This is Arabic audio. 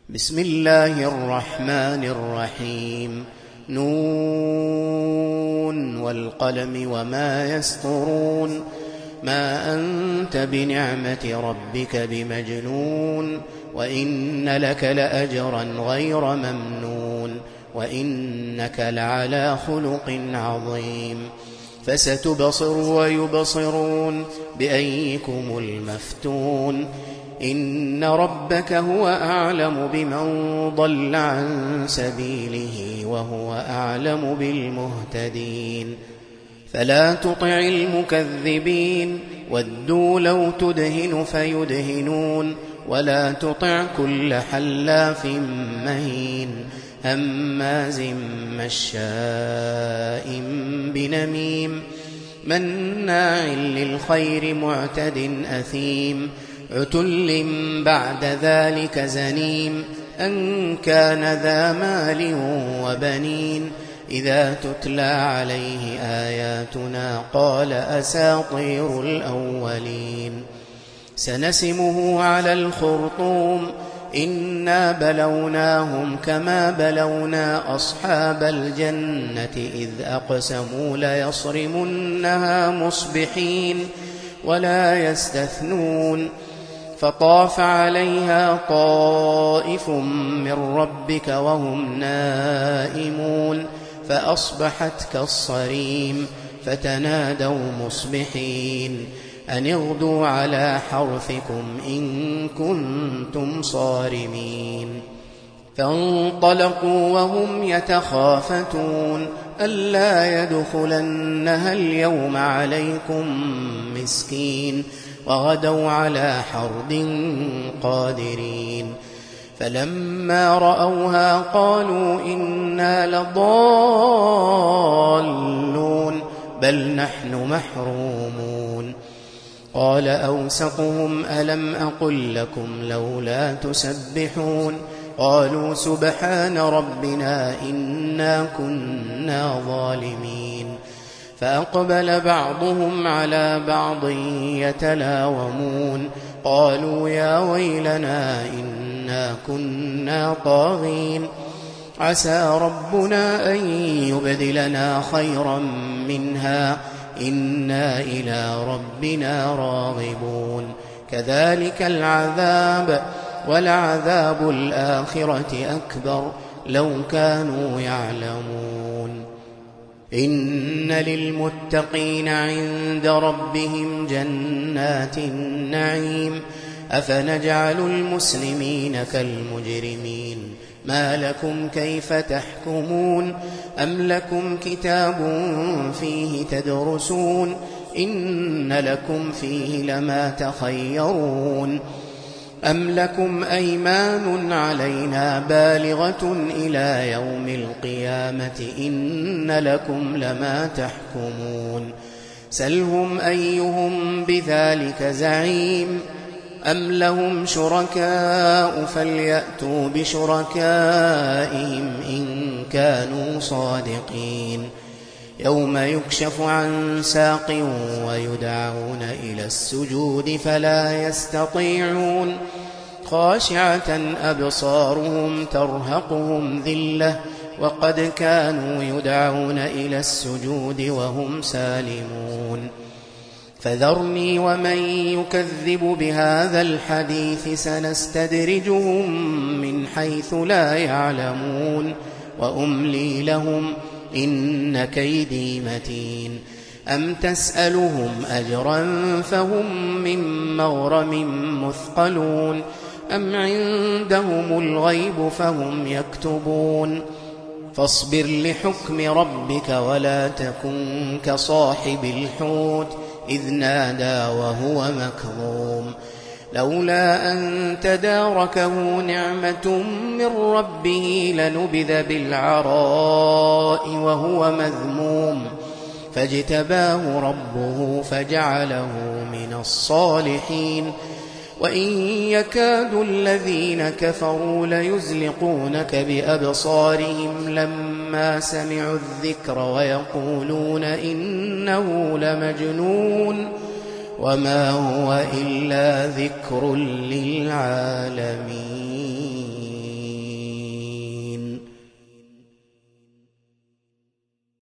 بسم الله الرحمن الرحيم. نون والقلم وما يسطرون. ما أنت بنعمة ربك بمجنون. وإن لك لأجرا غير ممنون. وإنك لعلى خلق عظيم. فستبصر ويبصرون بأيكم المفتون. إن ربك هو أعلم بمن ضل عن سبيله وهو أعلم بالمهتدين. فلا تطع المكذبين. ودوا لو تدهن فيدهنون. ولا تطع كل حلاف مهين هماز مشاء بنميم مناع للخير معتد أثيم عتل بعد ذلك زنيم أن كان ذا مال وبنين إذا تتلى عليه آياتنا قال أساطير الأولين. سنسمه على الخرطوم. إنا بلوناهم كما بلونا أصحاب الجنة إذ أقسموا ليصرمنها مصبحين ولا يستثنون. فطاف عليها طائف من ربك وهم نائمون فأصبحت كالصريم. فتنادوا مصبحين أن اغدوا على حرثكم إن كنتم صارمين. فانطلقوا وهم يتخافتون ألا يدخلنها اليوم عليكم مسكين وغدوا على حرد قادرين. فلما رأوها قالوا إنا لضالون بل نحن محرومون. قال أوسطهم ألم أقل لكم لولا تسبحون. قالوا سبحان ربنا إنا كنا ظالمين. فأقبل بعضهم على بعض يتلاومون قالوا يا ويلنا إنا كنا طاغين عسى ربنا أن يبدلنا خيرا منها إنا إلى ربنا راغبون. كذلك العذاب ولعذاب الآخرة أكبر لو كانوا يعلمون. إن للمتقين عند ربهم جنات النعيم. أفنجعل المسلمين كالمجرمين ما لكم كيف تحكمون. أم لكم كتاب فيه تدرسون إن لكم فيه لما تخيرون. أم لكم أيمان علينا بالغة إلى يوم القيامة إن لكم لما تحكمون. سلهم أيهم بذلك زعيم. أم لهم شركاء فليأتوا بشركائهم إن كانوا صادقين. يوم يكشف عن ساق ويدعون إلى السجود فلا يستطيعون. خاشعة أبصارهم ترهقهم ذلة وقد كانوا يدعون إلى السجود وهم سالمون. فذرني ومن يكذب بهذا الحديث سنستدرجهم من حيث لا يعلمون وأملي لهم إن كيدي متين. أم تسألهم أجرا فهم من مغرم مثقلون. أم عندهم الغيب فهم يكتبون. فاصبر لحكم ربك ولا تكن كصاحب الحوت إذ نادى وهو مكظوم لولا أن تداركه نعمة من ربه لنبذ بالعراء وهو مذموم فاجتباه ربه فجعله من الصالحين. وإن يكاد الذين كفروا ليزلقونك بأبصارهم لما سمعوا الذكر ويقولون إنه لمجنون وما هو إلا ذكر للعالمين.